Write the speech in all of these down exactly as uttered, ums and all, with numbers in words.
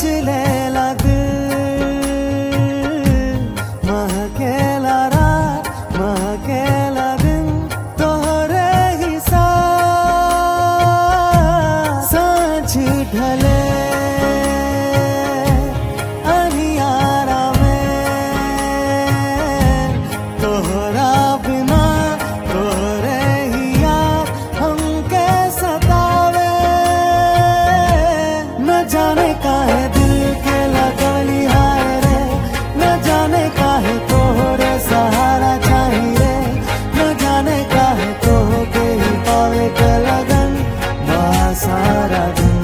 मचलेला दिल महकेला रात महकेला दिन तोहरे ही साथ सांझ ढले अंधियारा में तोहरा बिना तोहरे ही याद हमके सतावे न जाने काहे दिल के लगली हाय रे न जाने काहे तोहरे सहारा चाहिए न जाने काहे तोहके ही पावे के लगन बा सारा दिन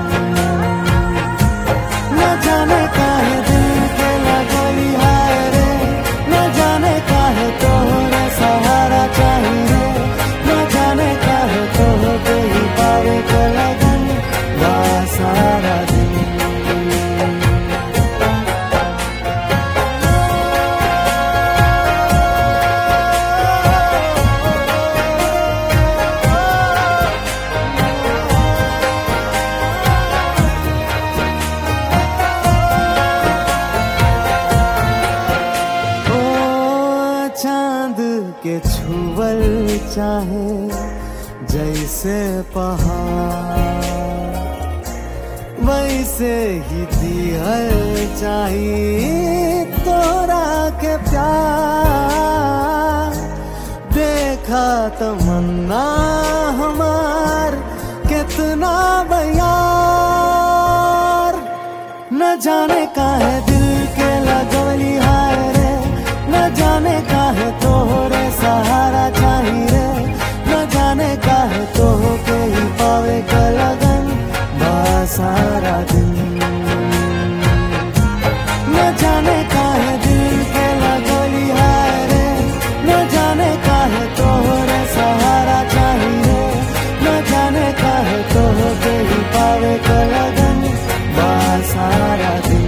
न जाने काहे दिल के लगली हाय रे न जाने काहे तोहरे सहारा चाहिए न जाने काहे तोहके ही पावे के लगन बा सारा दिन ओ चांद के छुअल चाहे जैसे पहाड़ वैसे ही दिहल चाहिए तोरा के प्यार देखा तमन्ना हमार कितना बयार न जाने काहे दिल के लगवली हाय रे न जाने काहे तोहरे सहारा चाहिए न जाने काहे तोहके ही पावे के लगन बा सारा दिन न जाने काहे दिल के लगवली हाय रे न जाने काहे तोहरे सहारा चाहिए न जाने काहे तोहके ही पावे के लगन बा सारा दिन